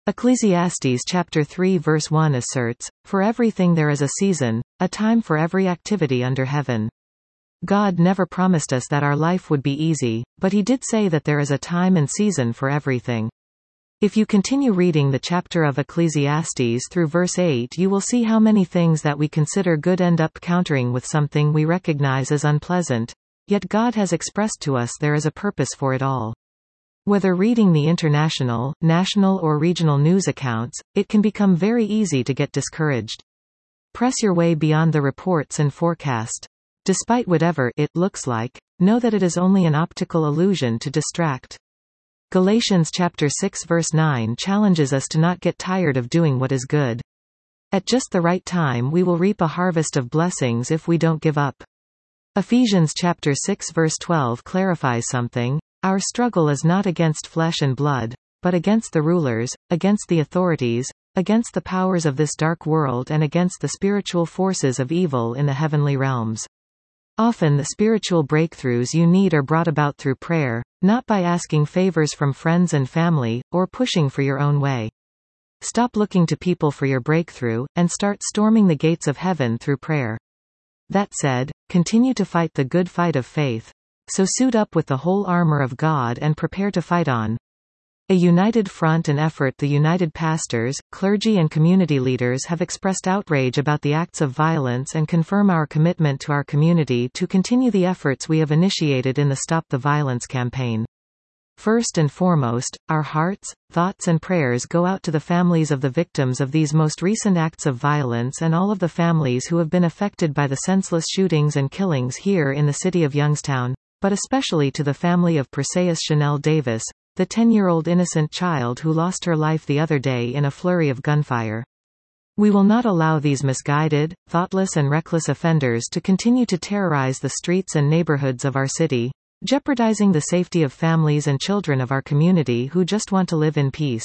Ecclesiastes chapter 3 verse 1 asserts, "For everything there is a season, a time for every activity under heaven." God never promised us that our life would be easy, but He did say that there is a time and season for everything. If you continue reading the chapter of Ecclesiastes through verse 8, you will see how many things that we consider good end up countering with something we recognize as unpleasant. Yet God has expressed to us there is a purpose for it all. Whether reading the international, national or regional news accounts, it can become very easy to get discouraged. Press your way beyond the reports and forecast. Despite whatever it looks like, know that it is only an optical illusion to distract. Galatians chapter 6 verse 9 challenges us to not get tired of doing what is good. At just the right time we will reap a harvest of blessings if we don't give up. Ephesians chapter 6 verse 12 clarifies something. Our struggle is not against flesh and blood, but against the rulers, against the authorities, against the powers of this dark world and against the spiritual forces of evil in the heavenly realms. Often the spiritual breakthroughs you need are brought about through prayer, not by asking favors from friends and family, or pushing for your own way. Stop looking to people for your breakthrough, and start storming the gates of heaven through prayer. That said, continue to fight the good fight of faith. So suit up with the whole armor of God and prepare to fight on. A united front and effort. The united pastors, clergy and community leaders have expressed outrage about the acts of violence and confirm our commitment to our community to continue the efforts we have initiated in the Stop the Violence campaign. First and foremost, our hearts, thoughts and prayers go out to the families of the victims of these most recent acts of violence and all of the families who have been affected by the senseless shootings and killings here in the city of Youngstown, but especially to the family of Perseus Chanel Davis, the 10-year-old innocent child who lost her life the other day in a flurry of gunfire. We will not allow these misguided, thoughtless and reckless offenders to continue to terrorize the streets and neighborhoods of our city, jeopardizing the safety of families and children of our community who just want to live in peace.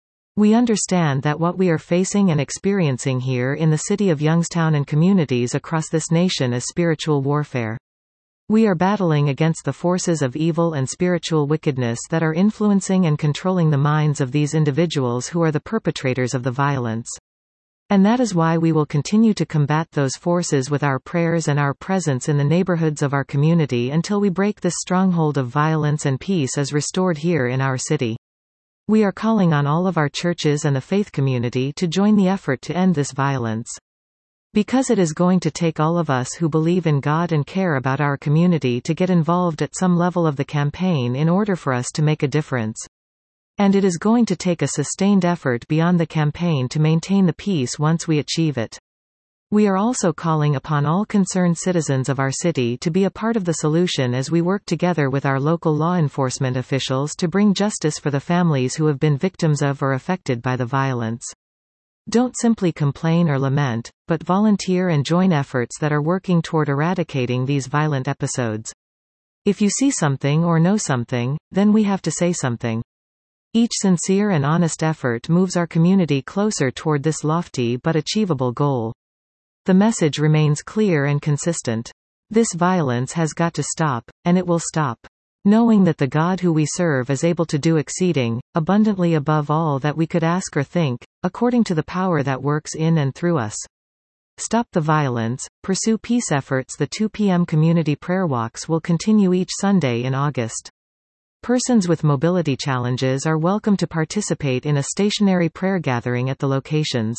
We understand that what we are facing and experiencing here in the city of Youngstown and communities across this nation is spiritual warfare. We are battling against the forces of evil and spiritual wickedness that are influencing and controlling the minds of these individuals who are the perpetrators of the violence. And that is why we will continue to combat those forces with our prayers and our presence in the neighborhoods of our community until we break this stronghold of violence and peace is restored here in our city. We are calling on all of our churches and the faith community to join the effort to end this violence. Because it is going to take all of us who believe in God and care about our community to get involved at some level of the campaign in order for us to make a difference. And it is going to take a sustained effort beyond the campaign to maintain the peace once we achieve it. We are also calling upon all concerned citizens of our city to be a part of the solution as we work together with our local law enforcement officials to bring justice for the families who have been victims of or affected by the violence. Don't simply complain or lament, but volunteer and join efforts that are working toward eradicating these violent episodes. If you see something or know something, then we have to say something. Each sincere and honest effort moves our community closer toward this lofty but achievable goal. The message remains clear and consistent. This violence has got to stop, and it will stop. Knowing that the God who we serve is able to do exceeding, abundantly above all that we could ask or think, according to the power that works in and through us. Stop the violence, pursue peace efforts. The 2 p.m. community prayer walks will continue each Sunday in August. Persons with mobility challenges are welcome to participate in a stationary prayer gathering at the locations.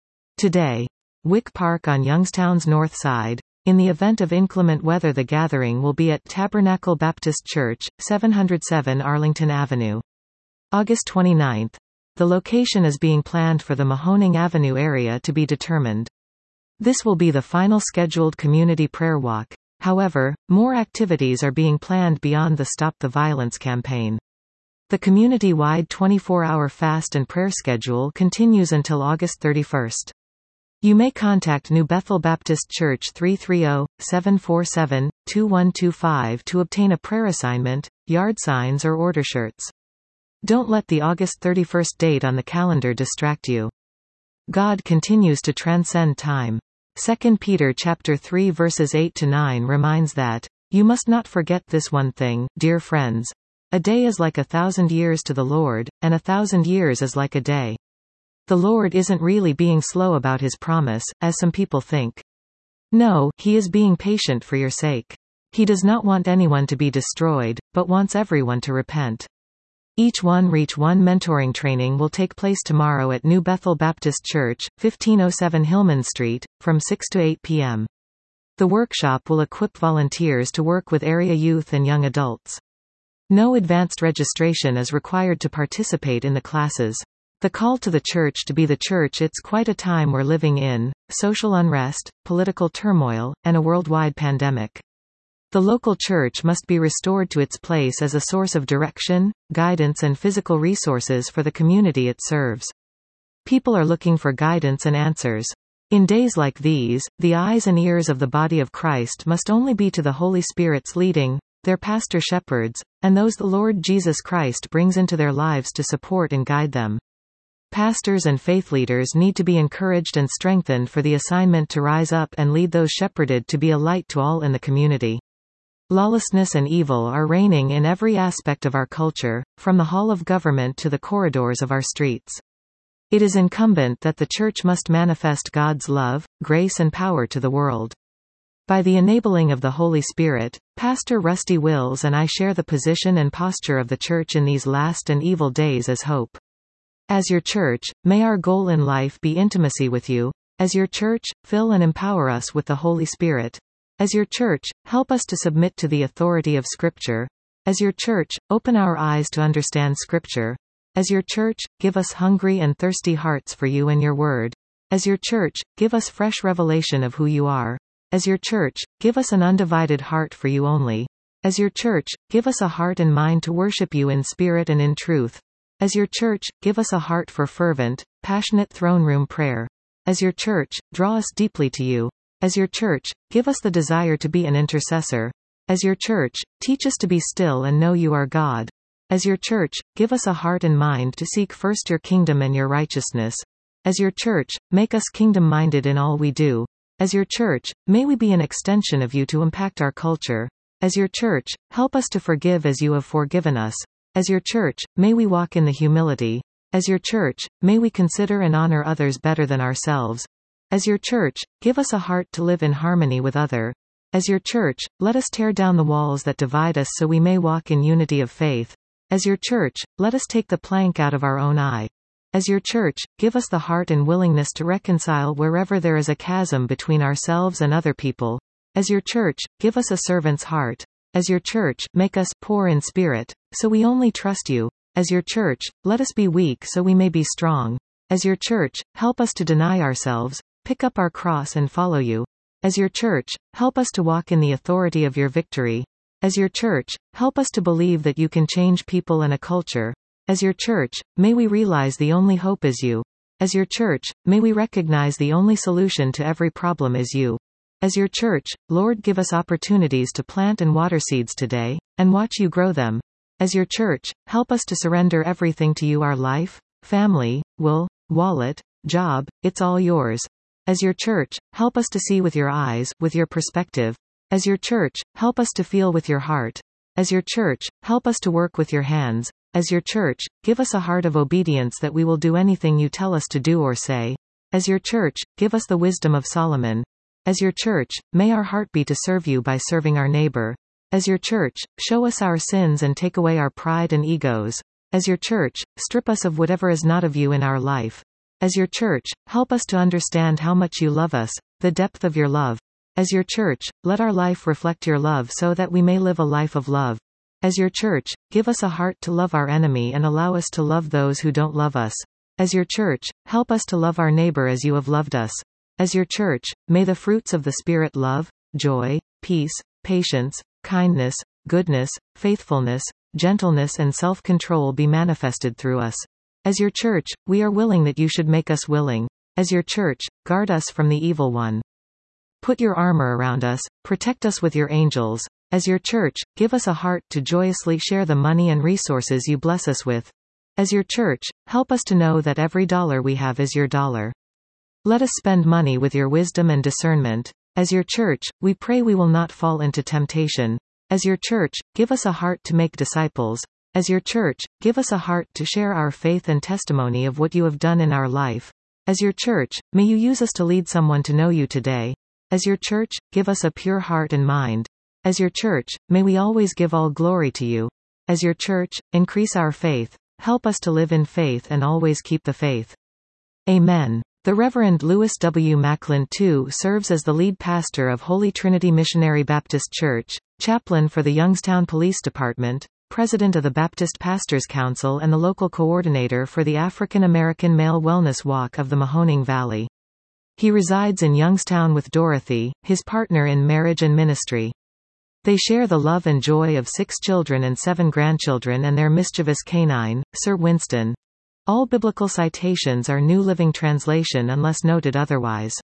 Today, Wick Park on Youngstown's north side. In the event of inclement weather, the gathering will be at Tabernacle Baptist Church, 707 Arlington Avenue. August 29. The location is being planned for the Mahoning Avenue area to be determined. This will be the final scheduled community prayer walk. However, more activities are being planned beyond the Stop the Violence campaign. The community-wide 24-hour fast and prayer schedule continues until August 31. You may contact New Bethel Baptist Church 330-747-2125 to obtain a prayer assignment, yard signs or order shirts. Don't let the August 31 date on the calendar distract you. God continues to transcend time. 2 Peter chapter 3 verses 8-9 reminds that, "You must not forget this one thing, dear friends. A day is like 1,000 years to the Lord, and 1,000 years is like a day. The Lord isn't really being slow about his promise, as some people think. No, he is being patient for your sake. He does not want anyone to be destroyed, but wants everyone to repent. Each One Reach One mentoring training will take place tomorrow at New Bethel Baptist Church, 1507 Hillman Street, from 6 to 8 p.m. The workshop will equip volunteers to work with area youth and young adults. No advanced registration is required to participate in the classes. The call to the church to be the church. It's quite a time we're living in: social unrest, political turmoil, and a worldwide pandemic. The local church must be restored to its place as a source of direction, guidance and physical resources for the community it serves. People are looking for guidance and answers. In days like these, the eyes and ears of the body of Christ must only be to the Holy Spirit's leading, their pastor shepherds, and those the Lord Jesus Christ brings into their lives to support and guide them. Pastors and faith leaders need to be encouraged and strengthened for the assignment to rise up and lead those shepherded to be a light to all in the community. Lawlessness and evil are reigning in every aspect of our culture, from the hall of government to the corridors of our streets. It is incumbent that the church must manifest God's love, grace and power to the world. By the enabling of the Holy Spirit, Pastor Rusty Wills and I share the position and posture of the church in these last and evil days as hope. As your church, may our goal in life be intimacy with you. As your church, fill and empower us with the Holy Spirit. As your church, help us to submit to the authority of Scripture. As your church, open our eyes to understand Scripture. As your church, give us hungry and thirsty hearts for you and your word. As your church, give us fresh revelation of who you are. As your church, give us an undivided heart for you only. As your church, give us a heart and mind to worship you in spirit and in truth. As your church, give us a heart for fervent, passionate throne room prayer. As your church, draw us deeply to you. As your church, give us the desire to be an intercessor. As your church, teach us to be still and know you are God. As your church, give us a heart and mind to seek first your kingdom and your righteousness. As your church, make us kingdom-minded in all we do. As your church, may we be an extension of you to impact our culture. As your church, help us to forgive as you have forgiven us. As your church, may we walk in the humility. As your church, may we consider and honor others better than ourselves. As your church, give us a heart to live in harmony with others. As your church, let us tear down the walls that divide us so we may walk in unity of faith. As your church, let us take the plank out of our own eye. As your church, give us the heart and willingness to reconcile wherever there is a chasm between ourselves and other people. As your church, give us a servant's heart. As your church, make us poor in spirit, so we only trust you. As your church, let us be weak so we may be strong. As your church, help us to deny ourselves, pick up our cross and follow you. As your church, help us to walk in the authority of your victory. As your church, help us to believe that you can change people and a culture. As your church, may we realize the only hope is you. As your church, may we recognize the only solution to every problem is you. As your church, Lord, give us opportunities to plant and water seeds today, and watch you grow them. As your church, help us to surrender everything to you: our life, family, will, wallet, job, it's all yours. As your church, help us to see with your eyes, with your perspective. As your church, help us to feel with your heart. As your church, help us to work with your hands. As your church, give us a heart of obedience that we will do anything you tell us to do or say. As your church, give us the wisdom of Solomon. As your church, may our heart be to serve you by serving our neighbor. As your church, show us our sins and take away our pride and egos. As your church, strip us of whatever is not of you in our life. As your church, help us to understand how much you love us, the depth of your love. As your church, let our life reflect your love so that we may live a life of love. As your church, give us a heart to love our enemy and allow us to love those who don't love us. As your church, help us to love our neighbor as you have loved us. As your church, may the fruits of the Spirit: love, joy, peace, patience, kindness, goodness, faithfulness, gentleness and self-control be manifested through us. As your church, we are willing that you should make us willing. As your church, guard us from the evil one. Put your armor around us, protect us with your angels. As your church, give us a heart to joyously share the money and resources you bless us with. As your church, help us to know that every dollar we have is your dollar. Let us spend money with your wisdom and discernment. As your church, we pray we will not fall into temptation. As your church, give us a heart to make disciples. As your church, give us a heart to share our faith and testimony of what you have done in our life. As your church, may you use us to lead someone to know you today. As your church, give us a pure heart and mind. As your church, may we always give all glory to you. As your church, increase our faith. Help us to live in faith and always keep the faith. Amen. The Reverend Louis W. Macklin II serves as the lead pastor of Holy Trinity Missionary Baptist Church, chaplain for the Youngstown Police Department, president of the Baptist Pastors Council and the local coordinator for the African American Male Wellness Walk of the Mahoning Valley. He resides in Youngstown with Dorothy, his partner in marriage and ministry. They share the love and joy of 6 children and 7 grandchildren and their mischievous canine, Sir Winston. All biblical citations are New Living Translation unless noted otherwise.